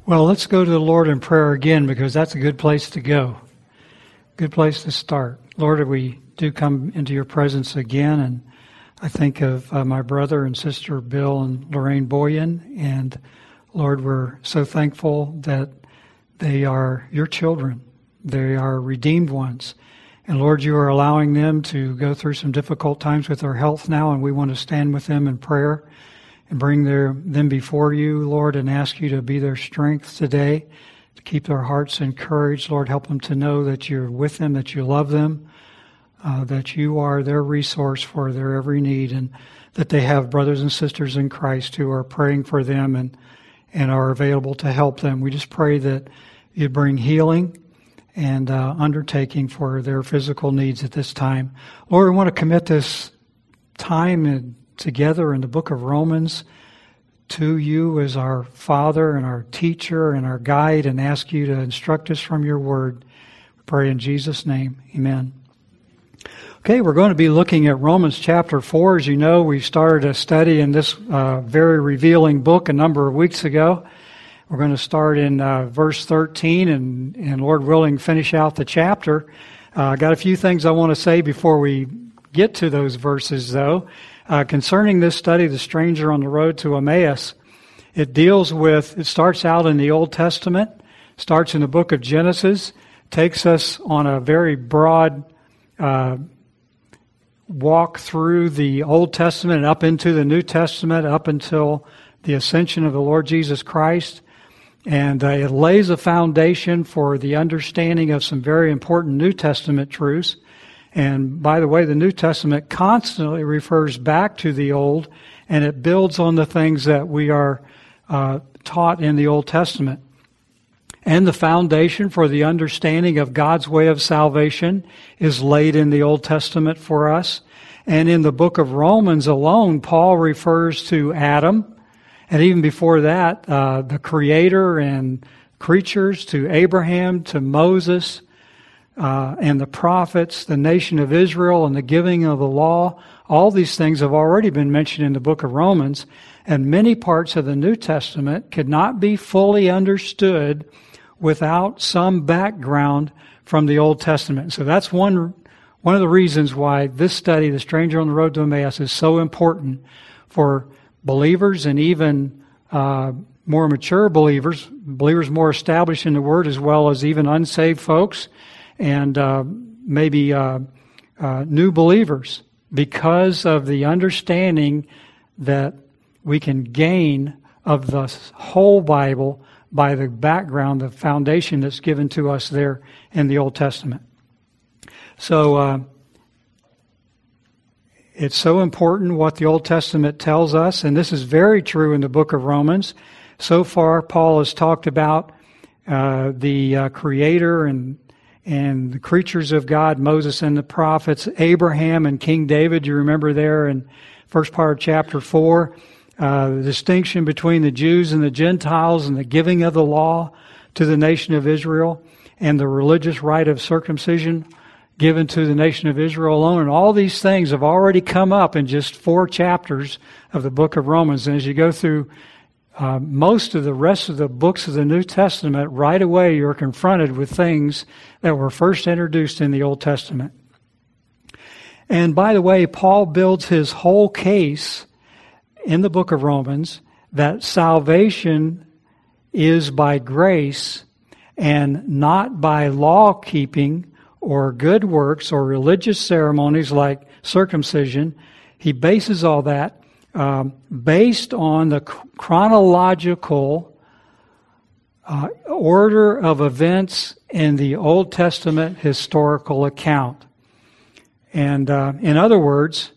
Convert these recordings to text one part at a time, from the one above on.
Well, let's go to the Lord in prayer again, because that's a good place to go. Good place to start. Lord, we do come into your presence again, and I think of my brother and sister Bill and Lorraine Boyan, and Lord, we're so thankful that they are your children. They are redeemed ones. And Lord, you are allowing them to go through some difficult times with their health now, and we want to stand with them in prayer and bring them before you, Lord, and ask you to be their strength today, to keep their hearts encouraged. Lord, help them to know that you're with them, that you love them, that you are their resource for their every need, and that they have brothers and sisters in Christ who are praying for them and are available to help them. We just pray that you bring healing and undertaking for their physical needs at this time. Lord, we want to commit this time together in the book of Romans to you as our Father and our teacher and our guide, and ask you to instruct us from your word. We pray in Jesus' name. Amen. Okay, we're going to be looking at Romans chapter 4. As you know, we started a study in this very revealing book a number of weeks ago. We're going to start in verse 13 and Lord willing, finish out the chapter. I got a few things I want to say before we get to those verses, though. Concerning this study, The Stranger on the Road to Emmaus, it starts out in the Old Testament, starts in the book of Genesis, takes us on a very broad walk through the Old Testament and up into the New Testament, up until the ascension of the Lord Jesus Christ. And it lays a foundation for the understanding of some very important New Testament truths. And by the way, the New Testament constantly refers back to the Old, and it builds on the things that we are taught in the Old Testament. And the foundation for the understanding of God's way of salvation is laid in the Old Testament for us. And in the book of Romans alone, Paul refers to Adam, and even before that, the Creator and creatures, to Abraham, to Moses, and the prophets, the nation of Israel, and the giving of the law. All these things have already been mentioned in the book of Romans, and many parts of the New Testament could not be fully understood without some background from the Old Testament. So that's one of the reasons why this study, The Stranger on the Road to Emmaus, is so important for believers and even more mature believers more established in the Word, as well as even unsaved folks and maybe new believers, because of the understanding that we can gain of the whole Bible by the background, the foundation that's given to us there in the Old Testament. So it's so important what the Old Testament tells us, and this is very true in the book of Romans. So far, Paul has talked about the Creator and the creatures of God, Moses and the prophets, Abraham and King David. You remember there in first part of chapter 4, the distinction between the Jews and the Gentiles, and the giving of the law to the nation of Israel, and the religious rite of circumcision given to the nation of Israel alone. And all these things have already come up in just 4 chapters of the book of Romans. And as you go through most of the rest of the books of the New Testament, right away you're confronted with things that were first introduced in the Old Testament. And by the way, Paul builds his whole case in the book of Romans that salvation is by grace and not by law keeping or good works or religious ceremonies like circumcision. He bases all that based on the chronological order of events in the Old Testament historical account. And in other words,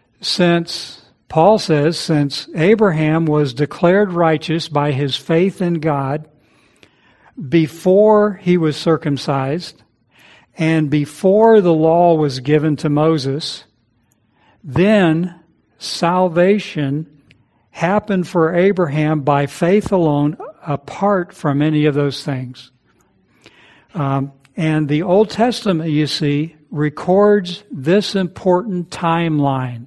Paul says, since Abraham was declared righteous by his faith in God before he was circumcised and before the law was given to Moses, then salvation happened for Abraham by faith alone, apart from any of those things. And the Old Testament, you see, records this important timeline.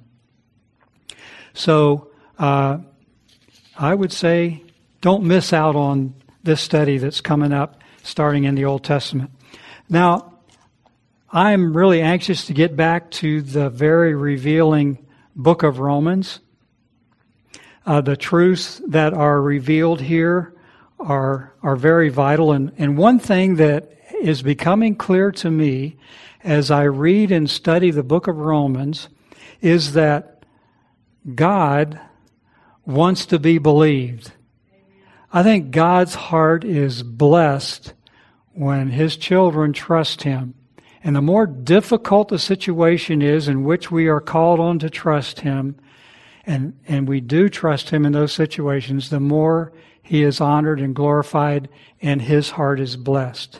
So I would say don't miss out on this study that's coming up starting in the Old Testament. Now, I'm really anxious to get back to the very revealing book of Romans. The truths that are revealed here are very vital. And one thing that is becoming clear to me as I read and study the book of Romans is that God wants to be believed. I think God's heart is blessed when His children trust Him. And the more difficult the situation is in which we are called on to trust Him, and we do trust Him in those situations, the more He is honored and glorified, and His heart is blessed.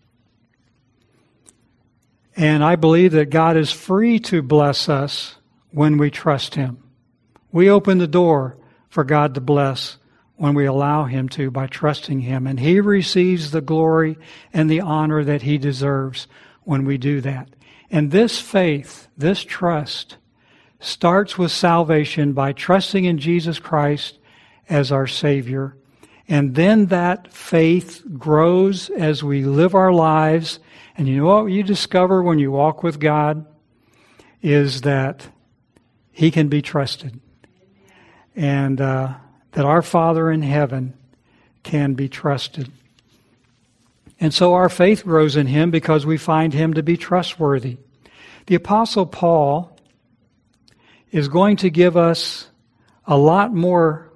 And I believe that God is free to bless us when we trust Him. We open the door for God to bless when we allow Him to by trusting Him. And He receives the glory and the honor that He deserves when we do that. And this faith, this trust, starts with salvation by trusting in Jesus Christ as our Savior. And then that faith grows as we live our lives. And you know what you discover when you walk with God is that He can be trusted. And that our Father in heaven can be trusted. And so our faith grows in Him because we find Him to be trustworthy. The Apostle Paul is going to give us a lot more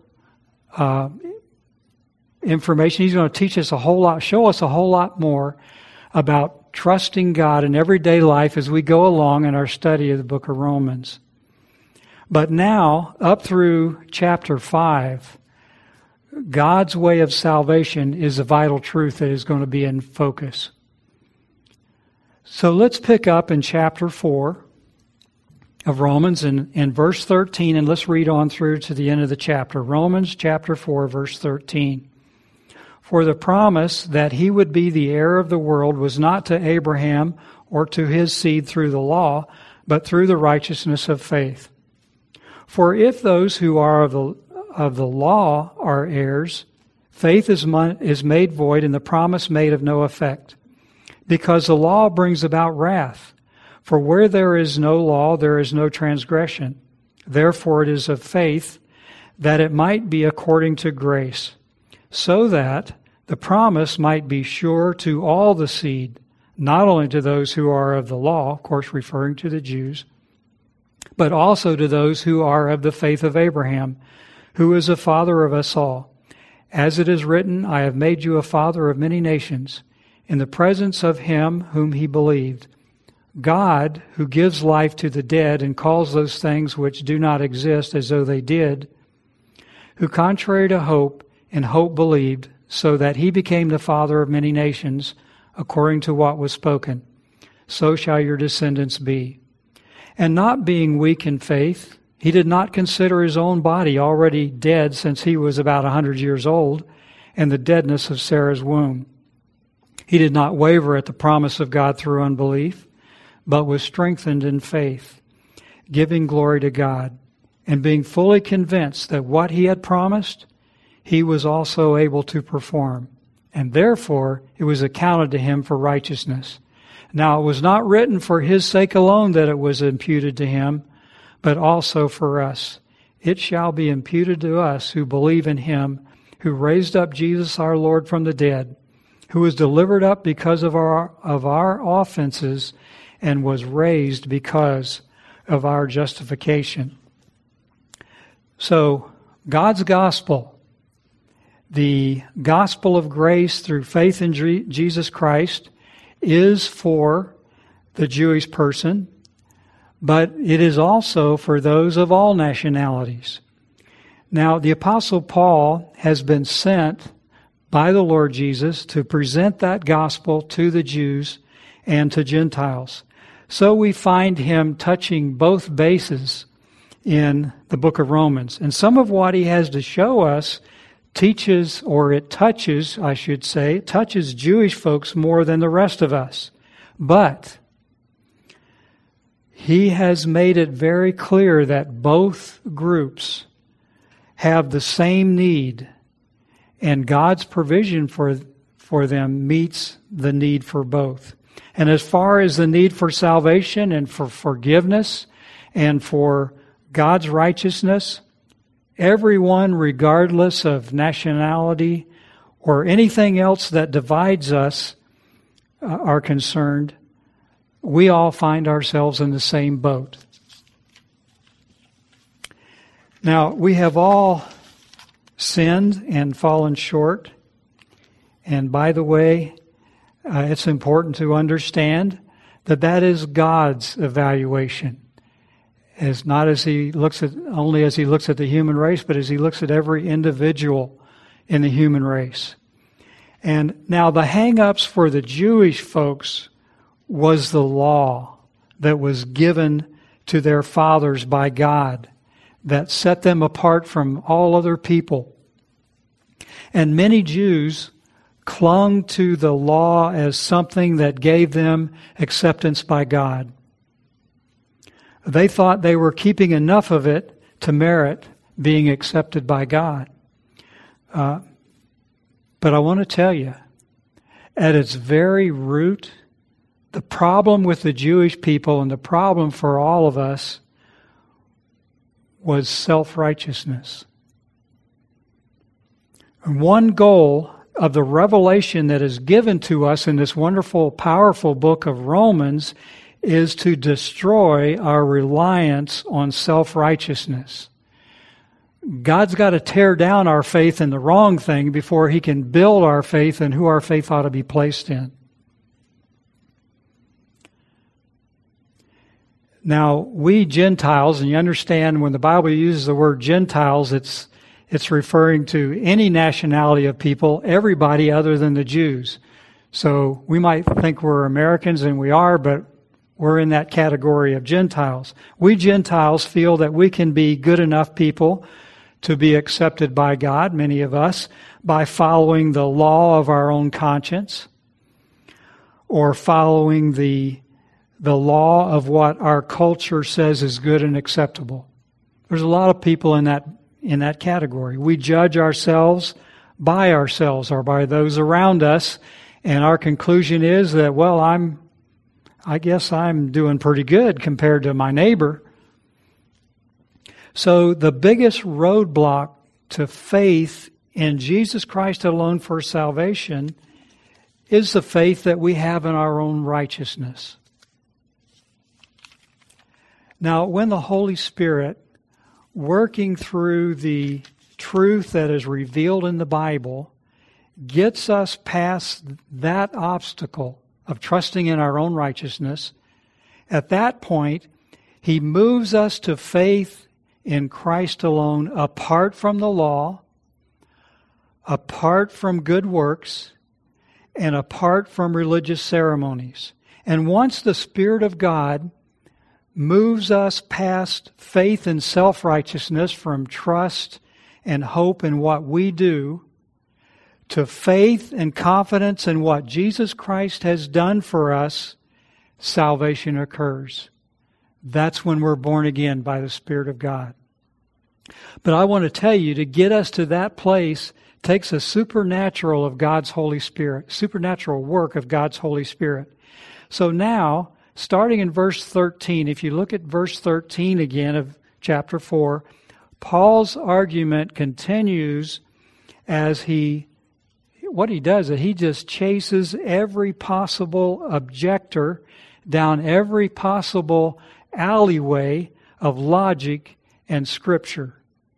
information. He's going to teach us a whole lot, show us a whole lot more about trusting God in everyday life as we go along in our study of the book of Romans. But now, up through chapter 5, God's way of salvation is a vital truth that is going to be in focus. So let's pick up in chapter 4 of Romans in verse 13, and let's read on through to the end of the chapter. Romans chapter 4, verse 13. For the promise that he would be the heir of the world was not to Abraham or to his seed through the law, but through the righteousness of faith. For if those who are of the law are heirs, faith is made void and the promise made of no effect, because the law brings about wrath. For where there is no law, there is no transgression. Therefore it is of faith that it might be according to grace, so that the promise might be sure to all the seed, not only to those who are of the law, of course referring to the Jews, but also to those who are of the faith of Abraham, who is a father of us all. As it is written, I have made you a father of many nations, in the presence of him whom he believed, God, who gives life to the dead and calls those things which do not exist as though they did, who contrary to hope, in hope believed, so that he became the father of many nations, according to what was spoken. So shall your descendants be. And not being weak in faith, he did not consider his own body already dead since he was about 100 years old, and the deadness of Sarah's womb. He did not waver at the promise of God through unbelief, but was strengthened in faith, giving glory to God, and being fully convinced that what he had promised, he was also able to perform. And therefore, it was accounted to him for righteousness. Now, it was not written for his sake alone that it was imputed to him, but also for us. It shall be imputed to us who believe in him, who raised up Jesus our Lord from the dead, who was delivered up because of our offenses and was raised because of our justification. So, God's gospel, the gospel of grace through faith in Jesus Christ, is for the Jewish person, but it is also for those of all nationalities. Now, the Apostle Paul has been sent by the Lord Jesus to present that gospel to the Jews and to Gentiles. So we find him touching both bases in the book of Romans. And some of what he has to show us touches Jewish folks more than the rest of us. But he has made it very clear that both groups have the same need And God's provision for them meets the need for both. And as far as the need for salvation and for forgiveness and for God's righteousness, everyone, regardless of nationality or anything else that divides us, are concerned, we all find ourselves in the same boat. Now, we have all sinned and fallen short. And by the way, it's important to understand that is God's evaluation. As not as He looks at only as He looks at the human race, but as He looks at every individual in the human race. And now the hang-ups for the Jewish folks was the law that was given to their fathers by God that set them apart from all other people. And many Jews clung to the law as something that gave them acceptance by God. They thought they were keeping enough of it to merit being accepted by God. But I want to tell you, at its very root, the problem with the Jewish people and the problem for all of us was self-righteousness. And one goal of the revelation that is given to us in this wonderful, powerful book of Romans is to destroy our reliance on self-righteousness. God's got to tear down our faith in the wrong thing before He can build our faith in who our faith ought to be placed in. Now, we Gentiles, and you understand when the Bible uses the word Gentiles, it's referring to any nationality of people, everybody other than the Jews. So we might think we're Americans, and we are, but we're in that category of Gentiles. We Gentiles feel that we can be good enough people to be accepted by God, many of us, by following the law of our own conscience or following the law of what our culture says is good and acceptable. There's a lot of people in that category. We judge ourselves by ourselves or by those around us, and our conclusion is that, well, I guess I'm doing pretty good compared to my neighbor. So the biggest roadblock to faith in Jesus Christ alone for salvation is the faith that we have in our own righteousness. Now, when the Holy Spirit, working through the truth that is revealed in the Bible, gets us past that obstacle of trusting in our own righteousness, at that point, He moves us to faith in Christ alone, apart from the law, apart from good works, and apart from religious ceremonies. And once the Spirit of God moves us past faith and self-righteousness from trust and hope in what we do to faith and confidence in what Jesus Christ has done for us, salvation occurs. That's when we're born again by the Spirit of God. But I want to tell you, to get us to that place takes a supernatural of God's Holy Spirit, supernatural work of God's Holy Spirit. So now, starting in verse 13, if you look at verse 13 again of chapter 4, Paul's argument continues as what he does is he just chases every possible objector down every possible alleyway of logic and Scripture.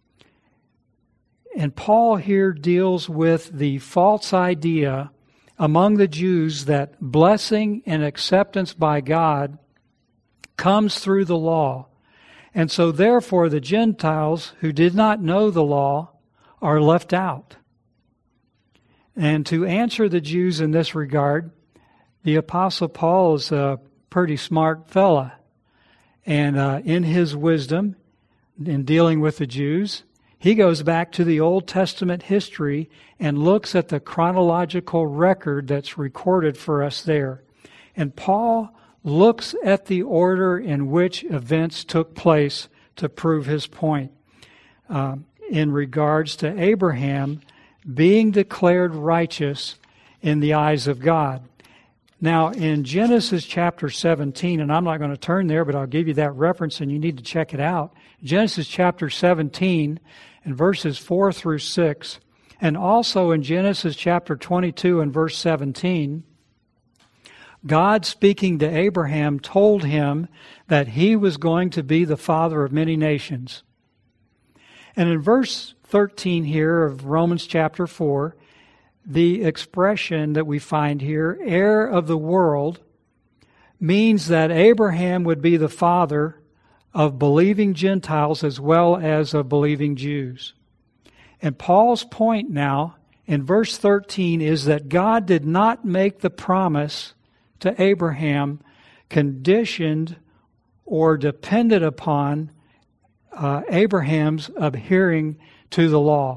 And Paul here deals with the false idea among the Jews that blessing and acceptance by God comes through the law. And so therefore the Gentiles who did not know the law are left out. And to answer the Jews in this regard, the Apostle Paul is a pretty smart fella. And in his wisdom, in dealing with the Jews, he goes back to the Old Testament history and looks at the chronological record that's recorded for us there. And Paul looks at the order in which events took place to prove his point. In regards to Abraham, being declared righteous in the eyes of God. Now, in Genesis chapter 17, and I'm not going to turn there, but I'll give you that reference and you need to check it out. Genesis chapter 17 and verses 4 through 6, and also in Genesis chapter 22 and verse 17, God, speaking to Abraham, told him that he was going to be the father of many nations. And in verse 13 here of Romans chapter 4, the expression that we find here, heir of the world, means that Abraham would be the father of believing Gentiles as well as of believing Jews. And Paul's point now in verse 13 is that God did not make the promise to Abraham conditioned or dependent upon Abraham's adhering to the law.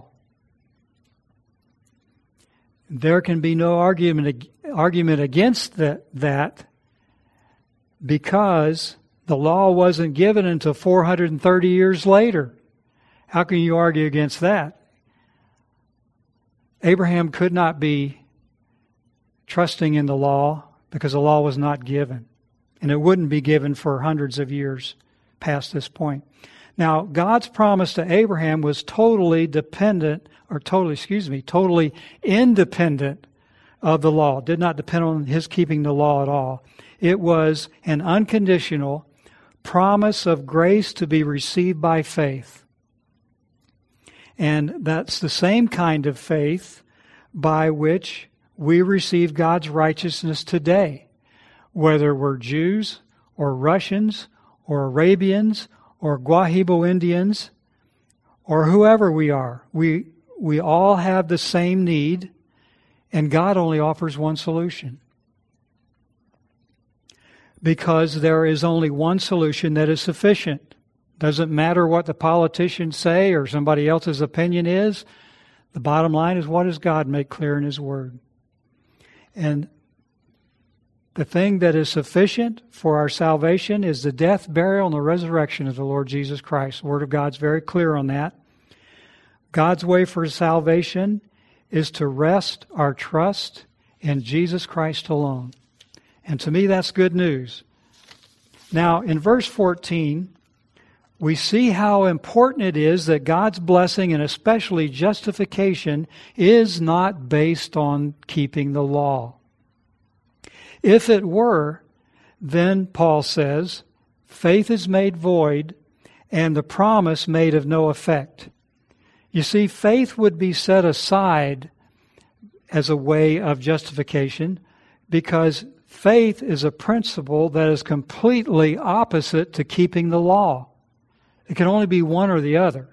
There can be no argument against that because the law wasn't given until 430 years later. How can you argue against that? Abraham could not be trusting in the law because the law was not given. And it wouldn't be given for hundreds of years past this point. Now, God's promise to Abraham was totally independent of the law. Did not depend on his keeping the law at all. It was an unconditional promise of grace to be received by faith. And that's the same kind of faith by which we receive God's righteousness today. Whether we're Jews or Russians or Arabians or Guahibo Indians or whoever we are, we all have the same need, and God only offers one solution. Because there is only one solution that is sufficient. Doesn't matter what the politicians say or somebody else's opinion is. The bottom line is, what does God make clear in His Word? And the thing that is sufficient for our salvation is the death, burial, and the resurrection of the Lord Jesus Christ. The Word of God's very clear on that. God's way for salvation is to rest our trust in Jesus Christ alone. And to me, that's good news. Now, in verse 14, we see how important it is that God's blessing, and especially justification, is not based on keeping the law. If it were, then, Paul says, faith is made void and the promise made of no effect. You see, faith would be set aside as a way of justification because faith is a principle that is completely opposite to keeping the law. It can only be one or the other.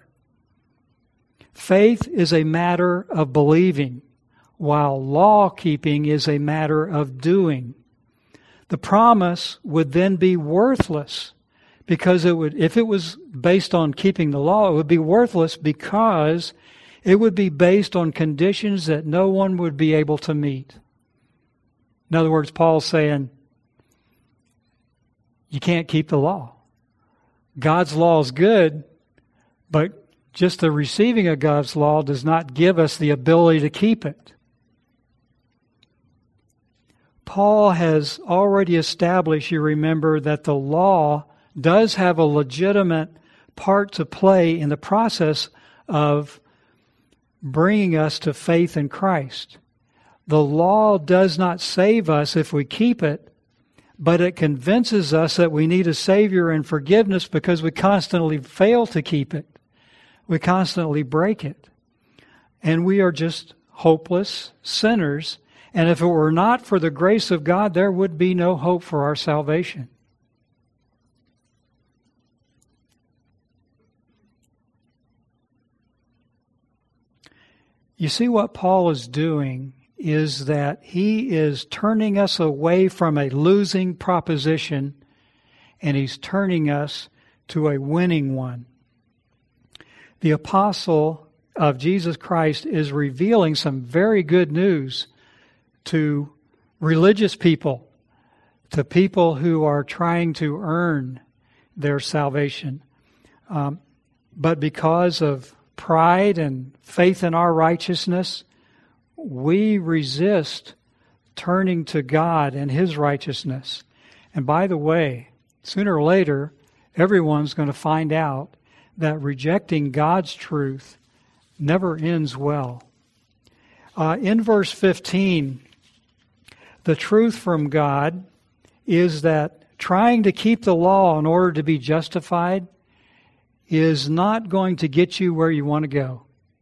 Faith is a matter of believing, while law-keeping is a matter of doing. The promise would then be worthless because if it was based on keeping the law, it would be worthless because it would be based on conditions that no one would be able to meet. In other words, Paul's saying, you can't keep the law. God's law is good, but just the receiving of God's law does not give us the ability to keep it. Paul has already established, you remember, that the law does have a legitimate part to play in the process of bringing us to faith in Christ. The law does not save us if we keep it, but it convinces us that we need a Savior and forgiveness because we constantly fail to keep it. We constantly break it. And we are just hopeless sinners. And if it were not for the grace of God, there would be no hope for our salvation. You see, what Paul is doing is that he is turning us away from a losing proposition and he's turning us to a winning one. The apostle of Jesus Christ is revealing some very good news to religious people, to people who are trying to earn their salvation. But because of pride and faith in our righteousness, we resist turning to God and His righteousness. And by the way, sooner or later, everyone's going to find out that rejecting God's truth never ends well. In verse 15, the truth from God is that trying to keep the law in order to be justified is not going to get you where you want to go.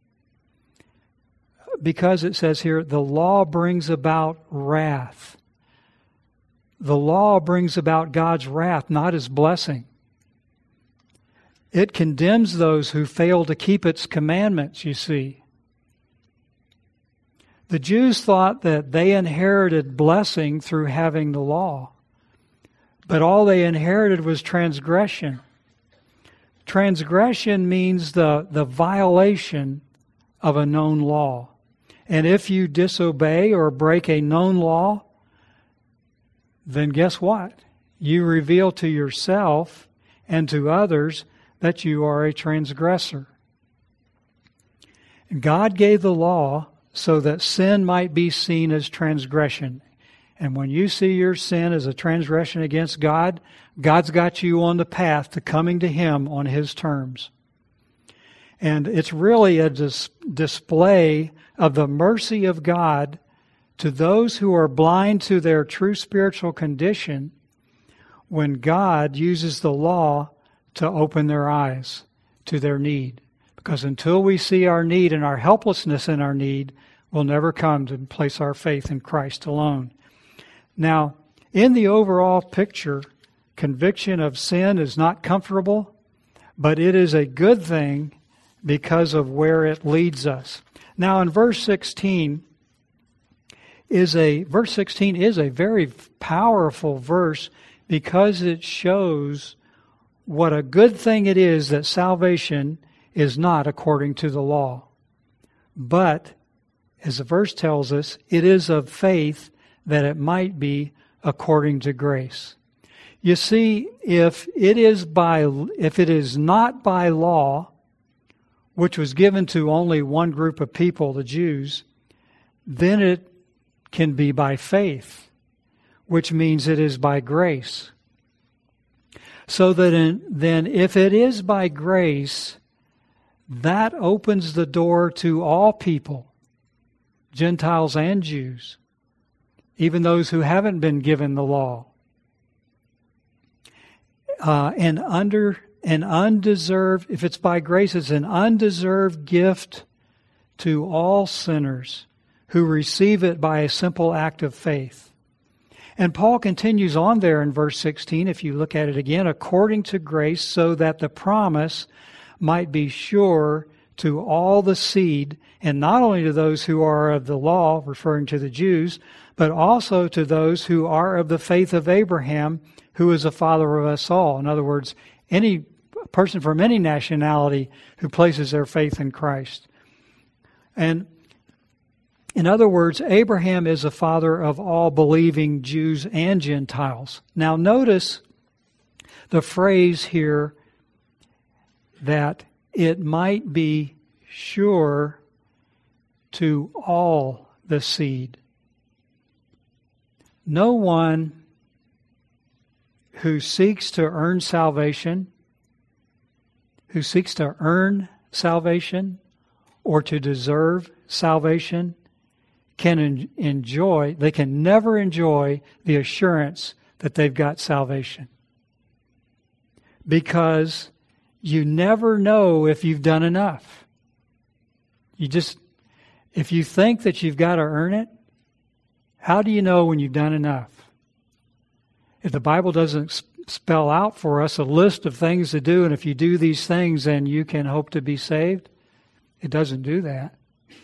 Because it says here, the law brings about wrath. The law brings about God's wrath, not His blessing. It condemns those who fail to keep its commandments, you see. The Jews thought that they inherited blessing through having the law, but all they inherited was transgression. Transgression means the violation of a known law. And if you disobey or break a known law, then guess what? You reveal to yourself and to others that you are a transgressor. God gave the law so that sin might be seen as transgression. And when you see your sin as a transgression against God, God's got you on the path to coming to Him on His terms. And it's really a display of the mercy of God to those who are blind to their true spiritual condition when God uses the law to open their eyes to their need. Because until we see our need and our helplessness in our need, we'll never come to place our faith in Christ alone. Now, in the overall picture, conviction of sin is not comfortable, but it is a good thing because of where it leads us. Now, in verse 16 is a very powerful verse because it shows what a good thing it is that salvation is not according to the law. But, as the verse tells us, it is of faith that it might be according to grace. You see, if it is not by law, which was given to only one group of people, the Jews, then it can be by faith, which means it is by grace. So that then if it is by grace, that opens the door to all people, Gentiles and Jews, even those who haven't been given the law. If it's by grace, it's an undeserved gift to all sinners who receive it by a simple act of faith. And Paul continues on there in verse 16, if you look at it again, according to grace, so that the promise might be sure to all the seed, and not only to those who are of the law, referring to the Jews, but also to those who are of the faith of Abraham, who is the father of us all. In other words, any person from any nationality who places their faith in Christ. And in other words, Abraham is the father of all believing Jews and Gentiles. Now notice the phrase here that it might be sure to all the seed. No one who seeks to earn salvation, or to deserve salvation, can never enjoy the assurance that they've got salvation. Because you never know if you've done enough. If you think that you've got to earn it, how do you know when you've done enough? If the Bible doesn't spell out for us a list of things to do, and if you do these things, then you can hope to be saved, it doesn't do that.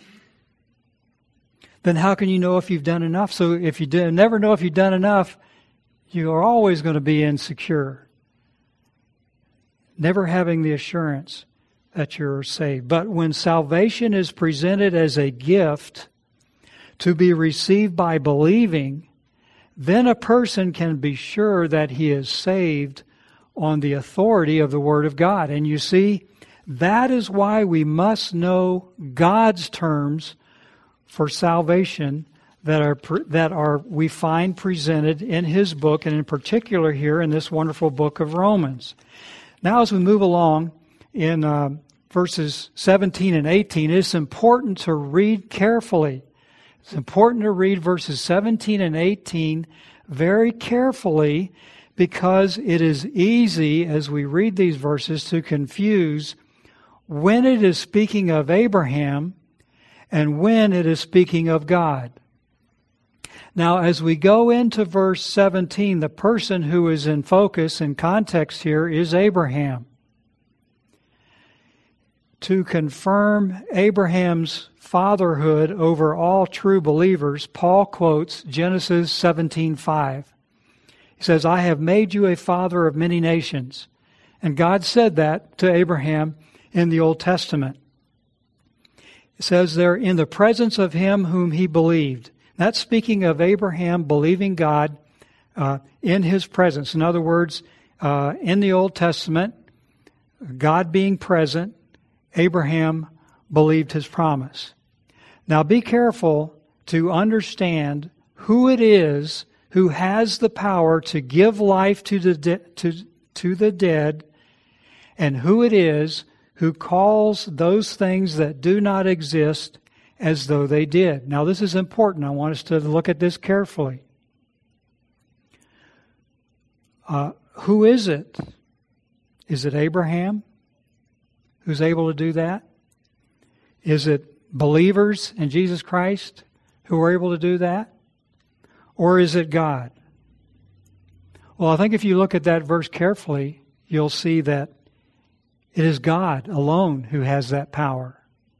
Then how can you know if you've done enough? So if you never know if you've done enough, you are always going to be insecure, never having the assurance that you're saved. But when salvation is presented as a gift to be received by believing, then a person can be sure that he is saved on the authority of the Word of God. And you see, that is why we must know God's terms for salvation that are we find presented in his book, and in particular here in this wonderful book of Romans. Now, as we move along in verses 17 and 18, it's important to read carefully. It's important to read verses 17 and 18 very carefully, because it is easy as we read these verses to confuse when it is speaking of Abraham and when it is speaking of God. Now, as we go into verse 17, the person who is in focus and context here is Abraham. To confirm Abraham's fatherhood over all true believers, Paul quotes Genesis 17:5. He says, "I have made you a father of many nations." And God said that to Abraham in the Old Testament. It says there, "in the presence of him whom he believed." That's speaking of Abraham believing God in his presence. In other words, in the Old Testament, God being present, Abraham believed his promise. Now be careful to understand who it is who has the power to give life to the dead, and who it is who calls those things that do not exist as though they did. Now this is important. I want us to look at this carefully. Who is it? Is it Abraham who's able to do that? Is it believers in Jesus Christ who are able to do that? Or is it God? Well, I think if you look at that verse carefully, you'll see that it is God alone who has that power.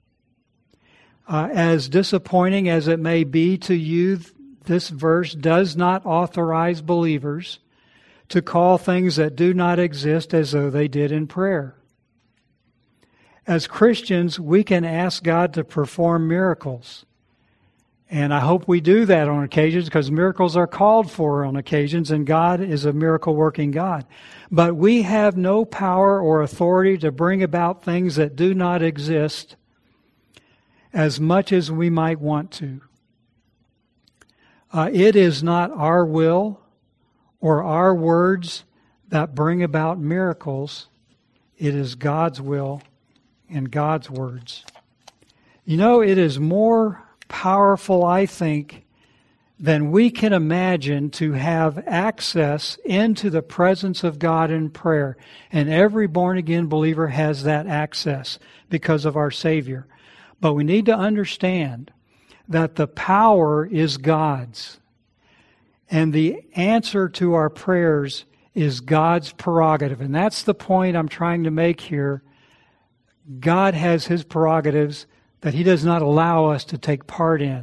As disappointing as it may be to you, this verse does not authorize believers to call things that do not exist as though they did in prayer. As Christians, we can ask God to perform miracles. And I hope we do that on occasions, because miracles are called for on occasions, and God is a miracle-working God. But we have no power or authority to bring about things that do not exist as much as we might want to. It is not our will or our words that bring about miracles. It is God's will and God's words. You know, it is more powerful, I think, than we can imagine to have access into the presence of God in prayer. And every born-again believer has that access because of our Savior. But we need to understand that the power is God's. And the answer to our prayers is God's prerogative. And that's the point I'm trying to make here. God has His prerogatives that He does not allow us to take part in.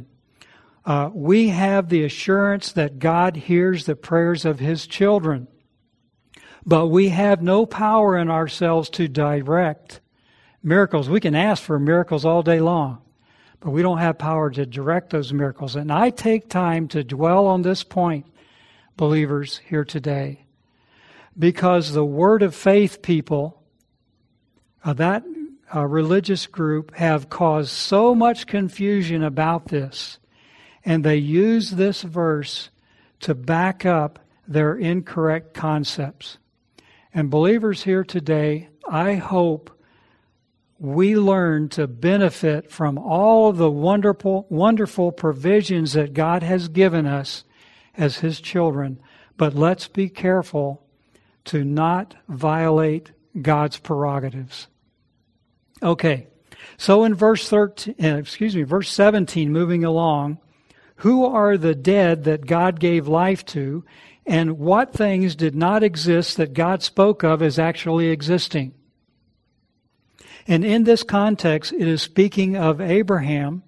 We have the assurance that God hears the prayers of His children. But we have no power in ourselves to direct miracles. We can ask for miracles all day long, but we don't have power to direct those miracles. And I take time to dwell on this point, believers, here today, because the Word of Faith people, that religious group, have caused so much confusion about this, and they use this verse to back up their incorrect concepts. And believers here today, I hope we learn to benefit from all of the wonderful provisions that God has given us as His children. But let's be careful to not violate God's prerogatives. Okay, so in verse 17, moving along, who are the dead that God gave life to, and what things did not exist that God spoke of as actually existing? And in this context, it is speaking of Abraham,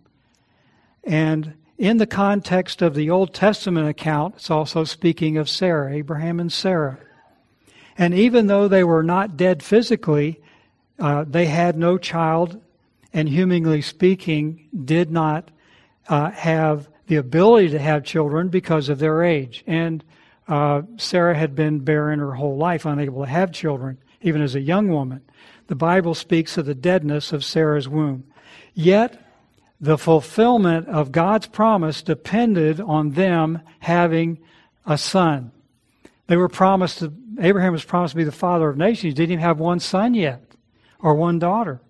and in the context of the Old Testament account, it's also speaking of Sarah, Abraham and Sarah. And even though they were not dead physically, they had no child, and humanly speaking, did not have the ability to have children because of their age. And Sarah had been barren her whole life, unable to have children, even as a young woman. The Bible speaks of the deadness of Sarah's womb. Yet, The fulfillment of God's promise depended on them having a son. Abraham was promised to be the father of nations. He didn't even have one son yet, or one daughter.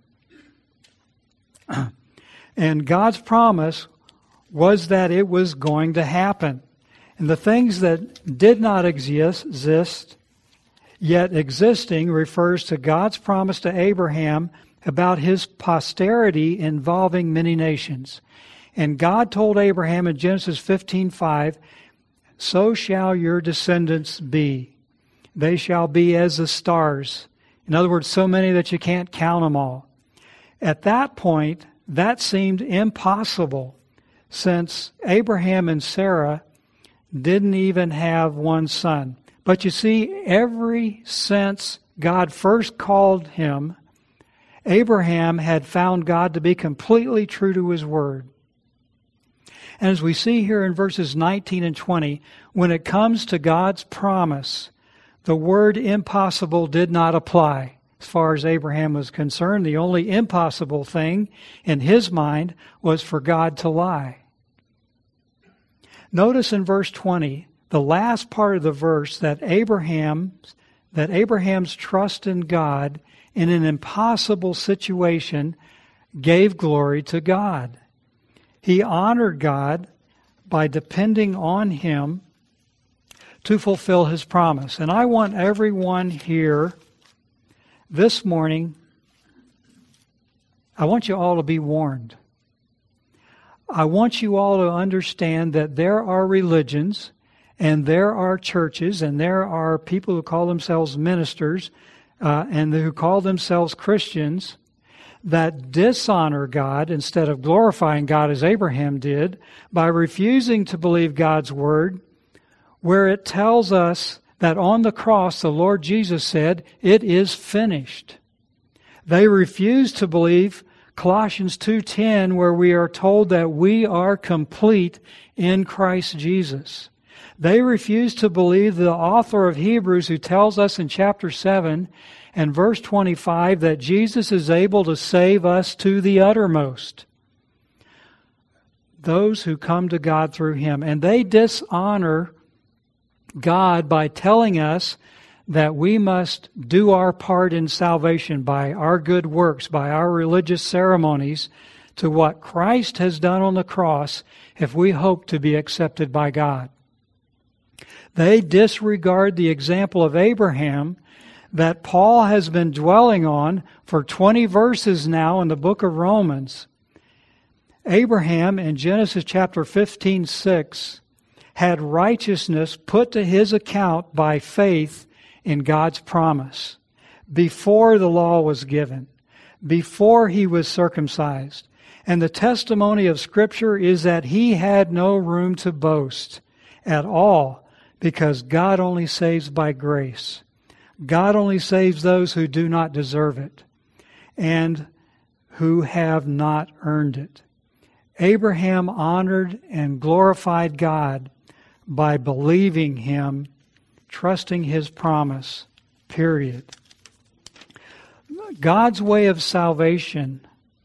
And God's promise was that it was going to happen. And the things that did not exist, yet existing, refers to God's promise to Abraham about his posterity involving many nations. And God told Abraham in Genesis 15:5, "So shall your descendants be. They shall be as the stars." In other words, so many that you can't count them all. At that point, that seemed impossible, since Abraham and Sarah didn't even have one son. But you see, ever since God first called him, Abraham had found God to be completely true to His Word. And as we see here in verses 19 and 20, when it comes to God's promise, the word impossible did not apply. As far as Abraham was concerned, the only impossible thing in his mind was for God to lie. Notice in verse 20, the last part of the verse, that Abraham's trust in God in an impossible situation gave glory to God. He honored God by depending on Him to fulfill His promise. And I want everyone here this morning, I want you all to be warned. I want you all to understand that there are religions and there are churches and there are people who call themselves ministers and who call themselves Christians that dishonor God instead of glorifying God as Abraham did by refusing to believe God's Word, where it tells us that on the cross the Lord Jesus said, "It is finished." They refuse to believe Colossians 2:10, where we are told that we are complete in Christ Jesus. They refuse to believe the author of Hebrews, who tells us in chapter 7 and verse 25 that Jesus is able to save us to the uttermost. Those who come to God through Him. And they dishonor God by telling us that we must do our part in salvation by our good works, by our religious ceremonies, to what Christ has done on the cross if we hope to be accepted by God. They disregard the example of Abraham that Paul has been dwelling on for 20 verses now in the book of Romans. Abraham in Genesis chapter 15:6 had righteousness put to his account by faith in God's promise before the law was given, before he was circumcised. And the testimony of Scripture is that he had no room to boast at all, because God only saves by grace. God only saves those who do not deserve it and who have not earned it. Abraham honored and glorified God by believing Him, trusting His promise, period. God's way of salvation,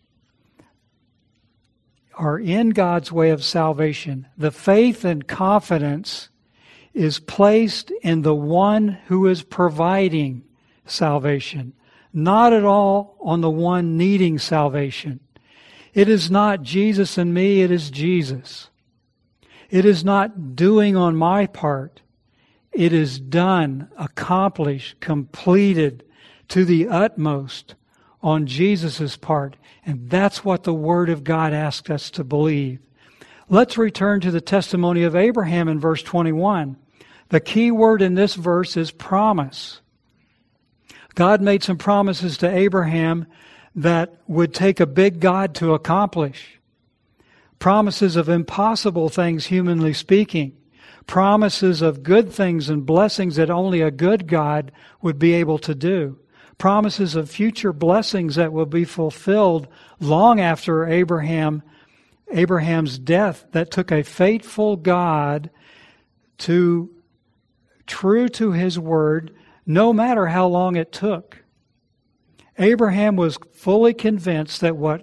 or in God's way of salvation, the faith and confidence is placed in the one who is providing salvation, not at all on the one needing salvation. It is not Jesus and me, it is Jesus. It is not doing on my part. It is done, accomplished, completed to the utmost on Jesus' part. And that's what the Word of God asks us to believe. Let's return to the testimony of Abraham in verse 21. The key word in this verse is promise. God made some promises to Abraham that would take a big God to accomplish. Promises of impossible things, humanly speaking. Promises of good things and blessings that only a good God would be able to do. Promises of future blessings that will be fulfilled long after Abraham's death, that took a faithful God to true to His Word, no matter how long it took. Abraham was fully convinced that what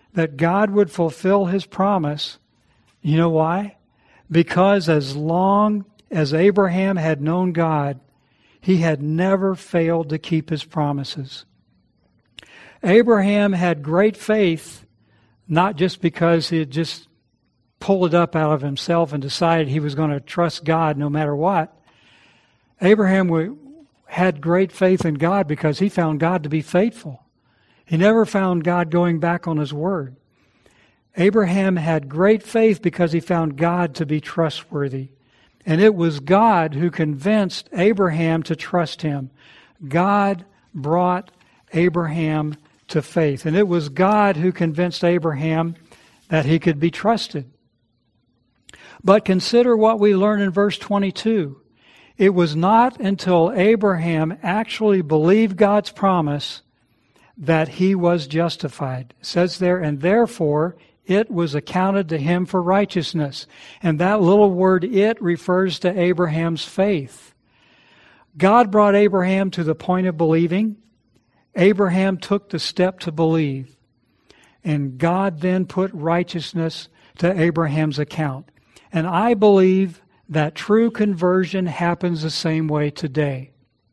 that God would fulfill His promise. You know why? Because as long as Abraham had known God, he had never failed to keep His promises. Abraham had great faith, not just because he had just pulled it up out of himself and decided he was going to trust God no matter what. Abraham had great faith in God because he found God to be faithful. He never found God going back on His word. Abraham had great faith because he found God to be trustworthy. And it was God who convinced Abraham to trust Him. God brought Abraham to faith. And it was God who convinced Abraham that he could be trusted. But consider what we learn in verse 22. It was not until Abraham actually believed God's promise that he was justified. It says there, and therefore it was accounted to him for righteousness. And that little word "it" refers to Abraham's faith. God brought Abraham to the point of believing. Abraham took the step to believe. And God then put righteousness to Abraham's account. And I believe that true conversion happens the same way today.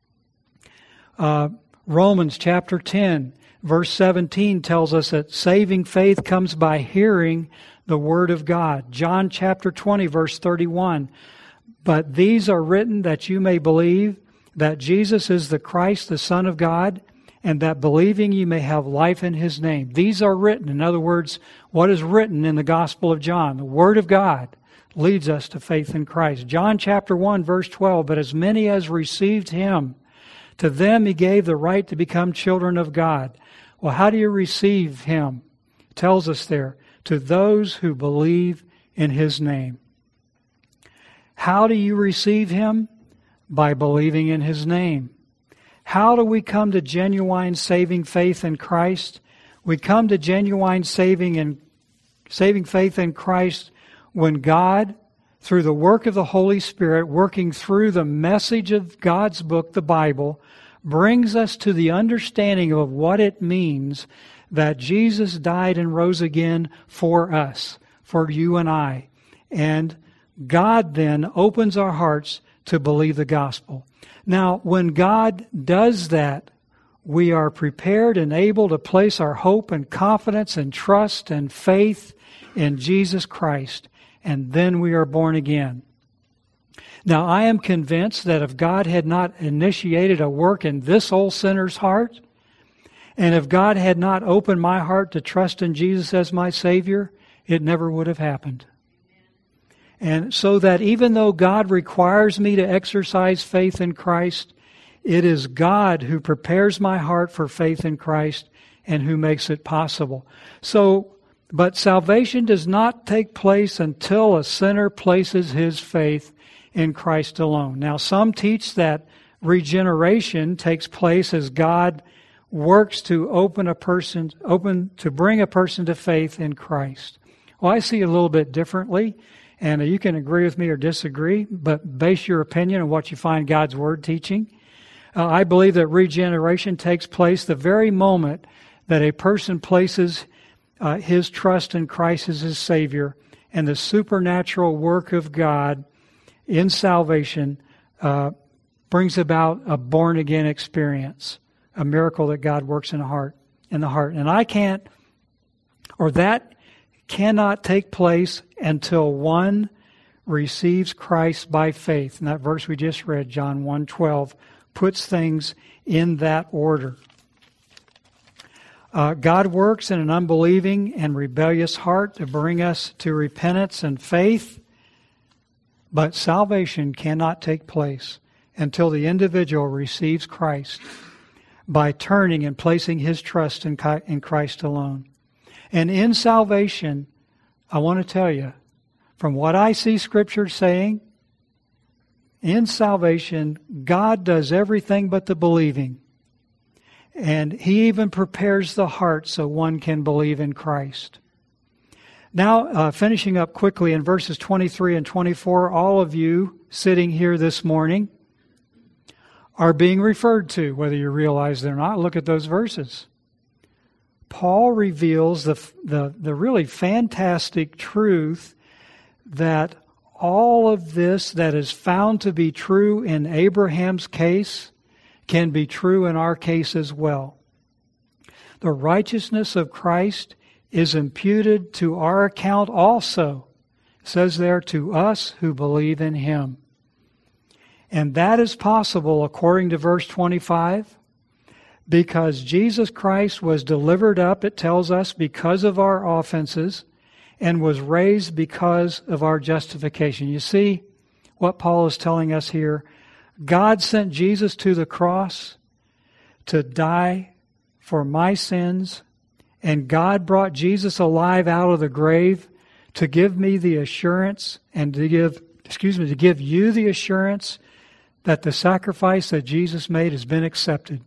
Romans chapter 10, verse 17 tells us that saving faith comes by hearing the Word of God. John chapter 20, verse 31. But these are written that you may believe that Jesus is the Christ, the Son of God, and that believing you may have life in His name. These are written. In other words, what is written in the Gospel of John? The Word of God leads us to faith in Christ. John chapter 1, verse 12. But as many as received Him, to them He gave the right to become children of God. Well, how do you receive Him? It tells us there, to those who believe in His name. How do you receive Him? By believing in His name. How do we come to genuine saving faith in Christ? We come to genuine saving faith in Christ when God, through the work of the Holy Spirit, working through the message of God's book, the Bible, brings us to the understanding of what it means that Jesus died and rose again for us, for you and I. And God then opens our hearts to believe the gospel. Now, when God does that, we are prepared and able to place our hope and confidence and trust and faith in Jesus Christ. And then we are born again. Now, I am convinced that if God had not initiated a work in this old sinner's heart, and if God had not opened my heart to trust in Jesus as my Savior, it never would have happened. And so that even though God requires me to exercise faith in Christ, it is God who prepares my heart for faith in Christ and who makes it possible. But salvation does not take place until a sinner places his faith in Christ alone. Now, some teach that regeneration takes place as God works to bring a person to faith in Christ. Well, I see it a little bit differently, and you can agree with me or disagree, but base your opinion on what you find God's Word teaching. I believe that regeneration takes place the very moment that a person places his trust in Christ as his Savior, and the supernatural work of God in salvation brings about a born-again experience, a miracle that God works in the heart. And that cannot take place until one receives Christ by faith. And that verse we just read, John 1:12, puts things in that order. God works in an unbelieving and rebellious heart to bring us to repentance and faith, but salvation cannot take place until the individual receives Christ by turning and placing his trust in Christ alone. And in salvation, I want to tell you, from what I see Scripture saying, in salvation, God does everything but the believing. And He even prepares the heart so one can believe in Christ. Now, finishing up quickly in verses 23 and 24, all of you sitting here this morning are being referred to, whether you realize it or not. Look at those verses. Paul reveals the really fantastic truth that all of this that is found to be true in Abraham's case can be true in our case as well. The righteousness of Christ is imputed to our account also. It says there, to us who believe in Him. And that is possible, according to verse 25, because Jesus Christ was delivered up, it tells us, because of our offenses, and was raised because of our justification. You see what Paul is telling us here? God sent Jesus to the cross to die for my sins, and God brought Jesus alive out of the grave to give me the assurance and to give you the assurance that the sacrifice that Jesus made has been accepted.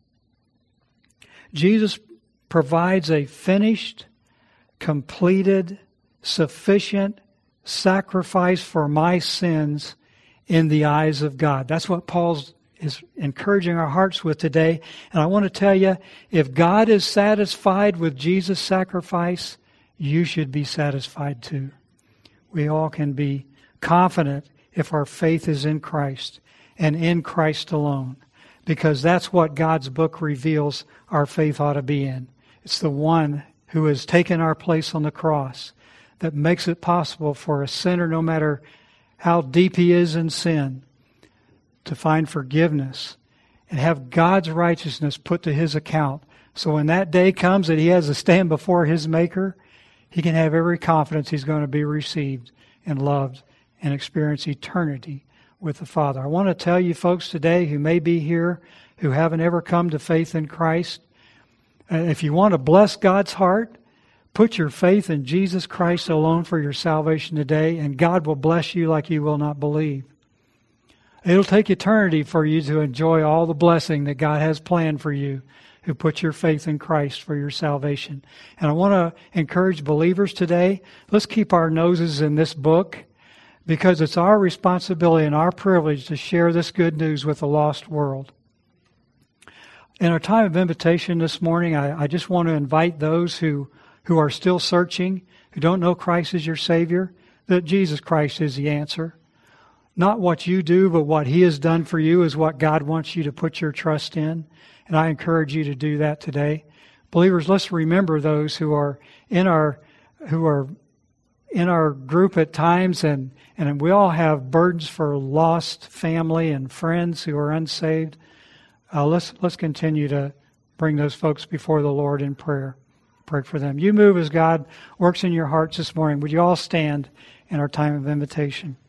Jesus provides a finished, completed, sufficient sacrifice for my sins in the eyes of God. That's what Paul is encouraging our hearts with today. And I want to tell you, if God is satisfied with Jesus' sacrifice, you should be satisfied too. We all can be confident if our faith is in Christ and in Christ alone, because that's what God's book reveals our faith ought to be in. It's the one who has taken our place on the cross that makes it possible for a sinner, no matter how deep he is in sin, to find forgiveness and have God's righteousness put to his account. So when that day comes that he has to stand before his Maker, he can have every confidence he's going to be received and loved and experience eternity with the Father. I want to tell you folks today who may be here who haven't ever come to faith in Christ, if you want to bless God's heart, put your faith in Jesus Christ alone for your salvation today, and God will bless you like you will not believe. It'll take eternity for you to enjoy all the blessing that God has planned for you who put your faith in Christ for your salvation. And I want to encourage believers today, let's keep our noses in this book, because it's our responsibility and our privilege to share this good news with the lost world. In our time of invitation this morning, I just want to invite those who are still searching, who don't know Christ as your Savior, that Jesus Christ is the answer. Not what you do, but what He has done for you is what God wants you to put your trust in. And I encourage you to do that today. Believers, let's remember those who are in our group at times, and we all have burdens for lost family and friends who are unsaved. Let's continue to bring those folks before the Lord in prayer. Pray for them. You move as God works in your hearts this morning. Would you all stand in our time of invitation?